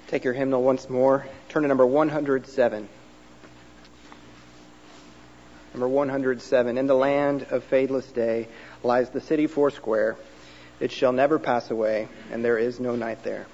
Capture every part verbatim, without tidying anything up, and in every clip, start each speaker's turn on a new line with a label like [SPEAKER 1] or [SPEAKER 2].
[SPEAKER 1] Take your hymnal once more. Turn to number one hundred seven. Number one hundred seven. In the land of fadeless day lies the city foursquare. It shall never pass away, and there is no night there.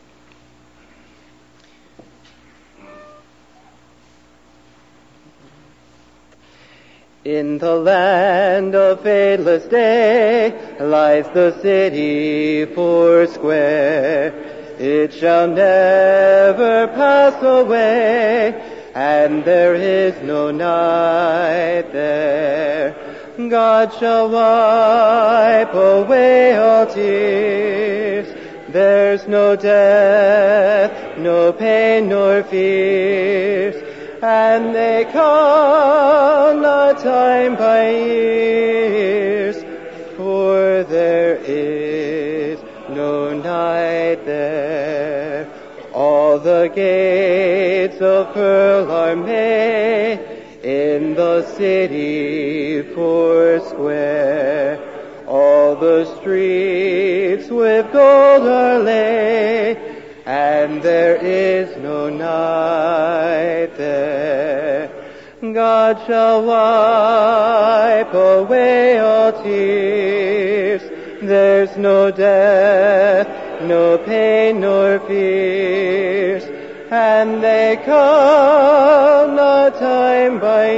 [SPEAKER 1] In the land of fadeless day lies the city foursquare. It shall never pass away, and there is no night there. God shall wipe away all tears. There's no death, no pain, nor fears, and they come not time by years, for there is no night there. All the gates of pearl are made in the city foursquare. All the streets with gold are laid, and there is no night there. God shall wipe away all tears. There's no death, no pain, nor fears, and they come not time by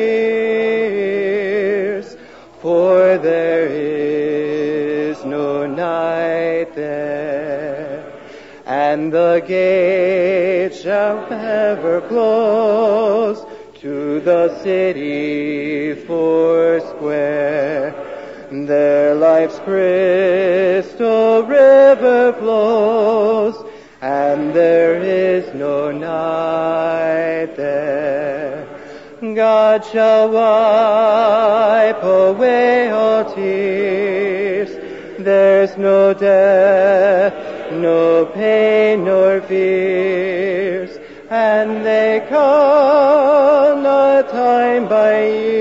[SPEAKER 1] years, for there is no night there. And the gates shall ever close to the city foursquare. Their life's crystal river flows, and there is no night there. God shall wipe away all tears. There's no death, no pain, nor fears, and they come not time by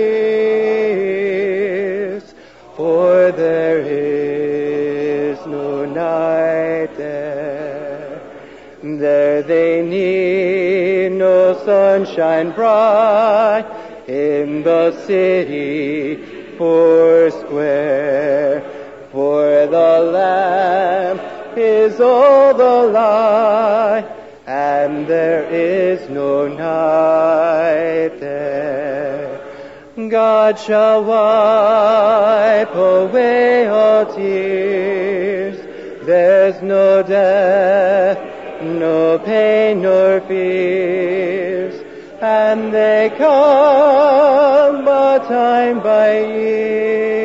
[SPEAKER 1] years, for there is no night there. There they need no sunshine bright in the city foursquare, for the Lamb is all the light, and there is no night there. God shall wipe away all tears. There's no death, no pain, nor fears, and they come but time by years,